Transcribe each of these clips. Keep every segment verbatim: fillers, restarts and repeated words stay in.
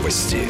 Новости.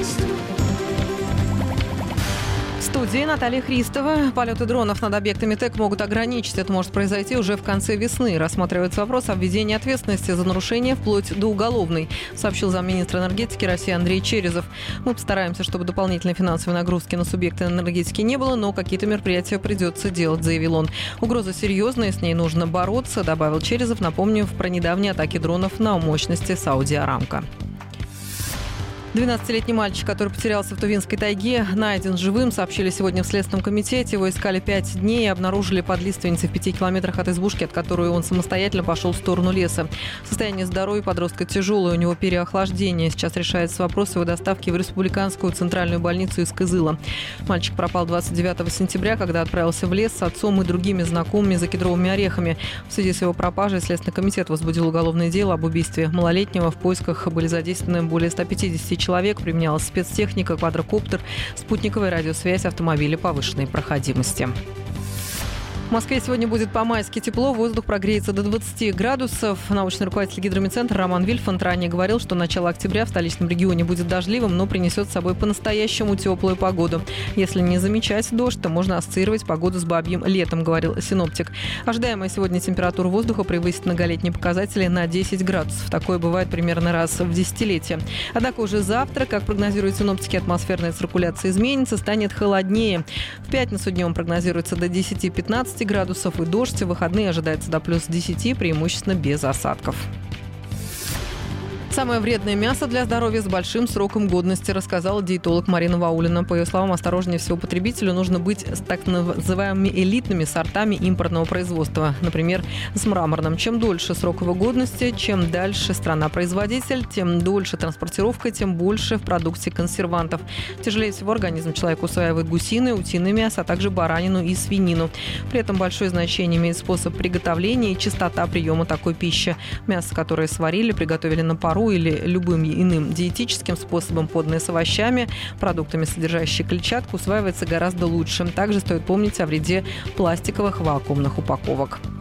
В студии Наталья Христова. Полеты дронов над объектами ТЭК могут ограничить. Это может произойти уже в конце весны. Рассматривается вопрос о введении ответственности за нарушение вплоть до уголовной, сообщил замминистра энергетики России Андрей Черезов. Мы постараемся, чтобы дополнительной финансовой нагрузки на субъекты энергетики не было, но какие-то мероприятия придется делать, заявил он. Угроза серьезная, с ней нужно бороться, добавил Черезов, напомнив про недавние атаки дронов на мощности Сауди Арамко. двенадцатилетний мальчик, который потерялся в Тувинской тайге, найден живым, сообщили сегодня в Следственном комитете. Его искали пять дней и обнаружили под лиственницей в пяти километрах от избушки, от которой он самостоятельно пошел в сторону леса. Состояние здоровья подростка тяжелое, у него переохлаждение. Сейчас решается вопрос его доставки в Республиканскую центральную больницу из Кызыла. Мальчик пропал двадцать девятого сентября, когда отправился в лес с отцом и другими знакомыми за кедровыми орехами. В связи с его пропажей Следственный комитет возбудил уголовное дело об убийстве малолетнего. В поисках были задействованы более ста пятидесяти человек, применялась спецтехника, квадрокоптер, спутниковая радиосвязь, автомобили повышенной проходимости. В Москве сегодня будет по-майски тепло, воздух прогреется до двадцати градусов. Научный руководитель гидромедцентра Роман Вильфанд ранее говорил, что начало октября в столичном регионе будет дождливым, но принесет с собой по-настоящему теплую погоду. Если не замечать дождь, то можно ассоциировать погоду с бабьим летом, говорил синоптик. Ожидаемая сегодня температура воздуха превысит многолетние показатели на десять градусов. Такое бывает примерно раз в десятилетие. Однако уже завтра, как прогнозируют синоптики, атмосферная циркуляция изменится, станет холоднее. В пятницу днем прогнозируется до десяти-пятнадцати градусов и дождь. В выходные ожидается до плюс десяти, преимущественно без осадков. Самое вредное мясо для здоровья с большим сроком годности, рассказала диетолог Марина Ваулина. По ее словам, осторожнее всего потребителю нужно быть с так называемыми элитными сортами импортного производства, например, с мраморным. Чем дольше срок его годности, чем дальше страна-производитель, тем дольше транспортировка, тем больше в продукте консервантов. Тяжелее всего организм человека усваивает гусиное, утиное мясо, а также баранину и свинину. При этом большое значение имеет способ приготовления и частота приема такой пищи. Мясо, которое сварили, приготовили на пару или любым иным диетическим способом, поданное с овощами, продуктами, содержащие клетчатку, усваивается гораздо лучше. Также стоит помнить о вреде пластиковых вакуумных упаковок.